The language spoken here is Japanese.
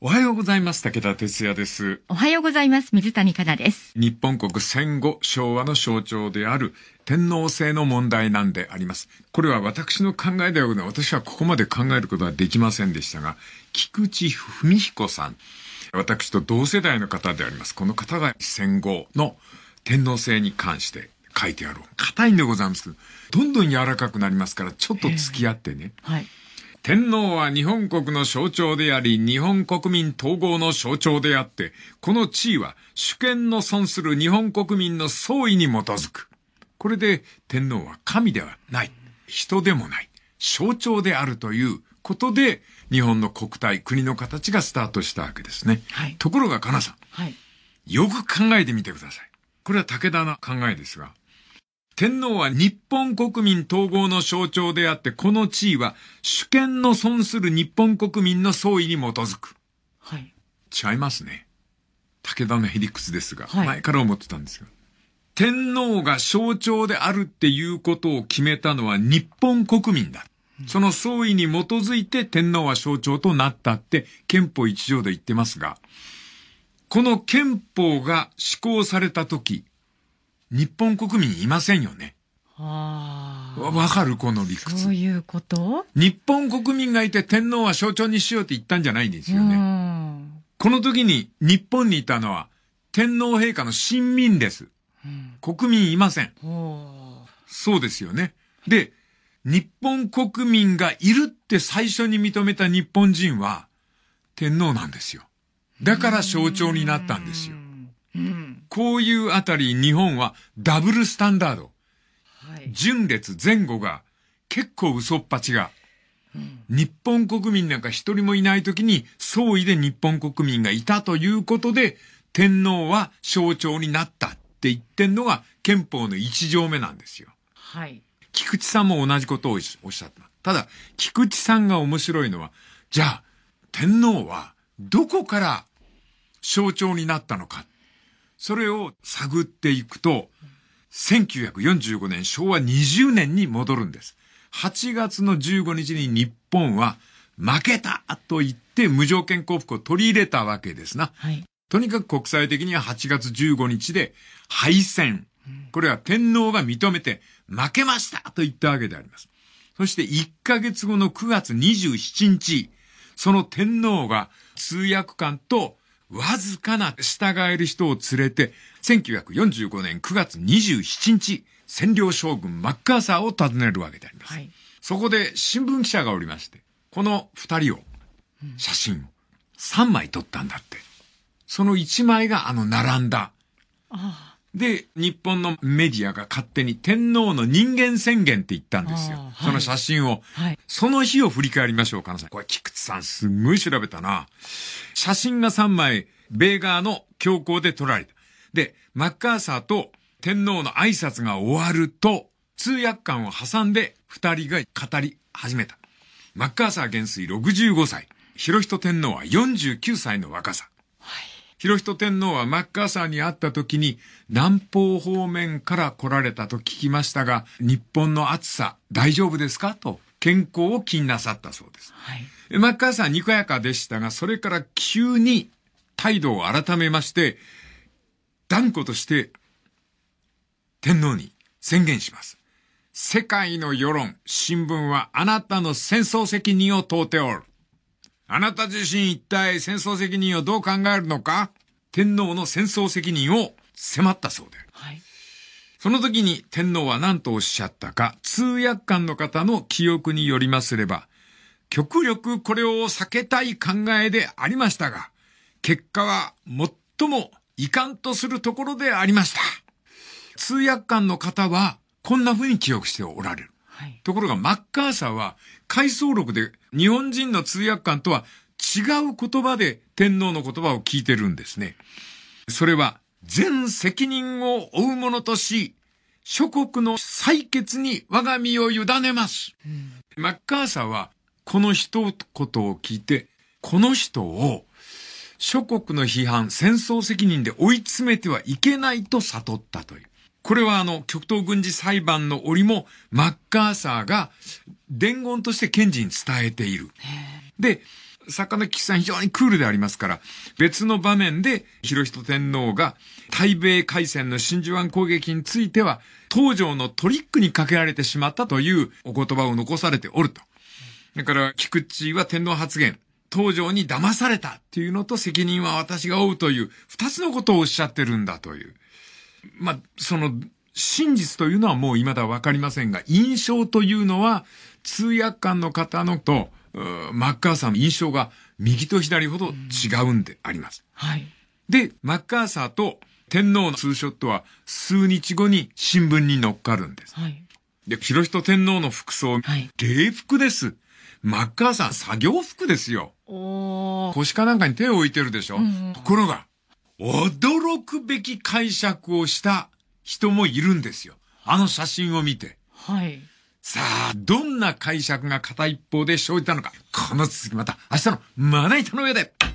おはようございます。武田哲也です。 おはようございます。水谷香奈です。 日本国戦後昭和の象徴である天皇制の問題なんであります。これは私の考えではね、私はここまで考えることはできませんでしたが、菊池文彦さん、私と同世代の方であります。この方が戦後の天皇制に関して書いてある。硬いんでございますけど、どんどん柔らかくなりますから、ちょっと付き合ってね。 はい。 天皇は日本国の象徴であり、日本国民統合の象徴であって、この地位は主権の尊する日本国民の総意に基づく。これで天皇は神ではない、人でもない、象徴であるということで、日本の国体、国の形がスタートしたわけですね。 はい、 ところが、かなさん、 はい、 よく考えてみてください。これは武田の考えですが、天皇は日本国民統合の象徴であって、この地位は主権の尊する日本国民の総意に基づく。 はい。 違いますね。武田のへりくつですが、 はい、 前から思ってたんですが。天皇が象徴であるっていうことを決めたのは日本国民だ。その総意に基づいて天皇は象徴となったって憲法一条で言ってますが、この憲法が施行されたとき、日本国民いませんよね。わかるこの理屈。 そういうこと？ 日本国民がいて天皇は象徴にしようって言ったんじゃないんですよね。この時に日本にいたのは天皇陛下の親民です。国民いません。そうですよね。で、日本国民がいるって最初に認めた日本人は天皇なんですよ。だから象徴になったんですよ。こういうあたり日本はダブルスタンダード。順列前後が結構嘘っぱちが。日本国民なんか一人もいないときに総意で日本国民がいたということで天皇は象徴になったって言ってんのが憲法の一条目なんですよ。 はい。 菊池さんも同じことをおっしゃった。ただ、菊池さんが面白いのは、じゃあ、天皇はどこから象徴になったのか。それを探っていくと、1945年昭和20年に戻るんです。8月の15日に日本は負けたと言って無条件降伏を取り入れたわけですな。 はい。 とにかく国際的には8月15日で敗戦。これは天皇が認めて負けましたと言ったわけであります。そして1ヶ月後の9月27日、その天皇が通訳官とわずかな従える人を連れて、1945年9月27日、占領将軍マッカーサーを訪ねるわけであります。はい、そこで新聞記者がおりまして、この2人を、写真を3枚撮ったんだって。その1枚が並んだ。で、日本のメディアが勝手に天皇の人間宣言って言ったんですよ。はい、その写真を、はい。その日を振り返りましょうかなさん。これ菊池さんすんごい調べたな。写真が3枚、米側の強行で撮られた。で、マッカーサーと天皇の挨拶が終わると、通訳官を挟んで2人が語り始めた。マッカーサー元帥65歳。裕仁天皇は49歳の若さ。裕仁天皇はマッカーサーに会った時に南方方面から来られたと聞きましたが、日本の暑さ大丈夫ですかと健康を気になさったそうです。はい、マッカーサーはにこやかでしたが、それから急に態度を改めまして、断固として天皇に宣言します。世界の世論、新聞はあなたの戦争責任を問うておる。あなた自身一体戦争責任をどう考えるのか？天皇の戦争責任を迫ったそうである。はい。その時に天皇は何とおっしゃったか、通訳官の方の記憶によりますれば、極力これを避けたい考えでありましたが、結果は最も遺憾とするところでありました。通訳官の方はこんな風に記憶しておられる。はい、ところがマッカーサーは回想録で日本人の通訳官とは違う言葉で天皇の言葉を聞いてるんですね。それは全責任を負うものとし、諸国の採決に我が身を委ねます。マッカーサーはこの一言を聞いて、この人を諸国の批判、戦争責任で追い詰めてはいけないと悟ったという。これは極東軍事裁判の折もマッカーサーが伝言として検事に伝えている。で、 作家の岸さん非常にクールでありますから、別の場面で裕仁天皇が対米海戦の真珠湾攻撃については、東条のトリックにかけられてしまったというお言葉を残されておると。だから、菊池は天皇発言、東条に騙されたっていうのと責任は私が負うという二つのことをおっしゃってるんだという。真実というのはもう未だわかりませんが、印象というのは通訳官の方のとマッカーサーの印象が右と左ほど違うんであります。 はい。 で、マッカーサーと天皇のツーショットは数日後に新聞に載っかるんです。 はい。 で、裕仁天皇の服装、 はい、 礼服です。マッカーサー作業服ですよ。腰かなんかに手を置いてるでしょ。ところが、驚くべき解釈をした人もいるんですよ。あの写真を見て。 はい。 さあ、どんな解釈が片一方で生じたのか。この続きまた明日のまな板の上で。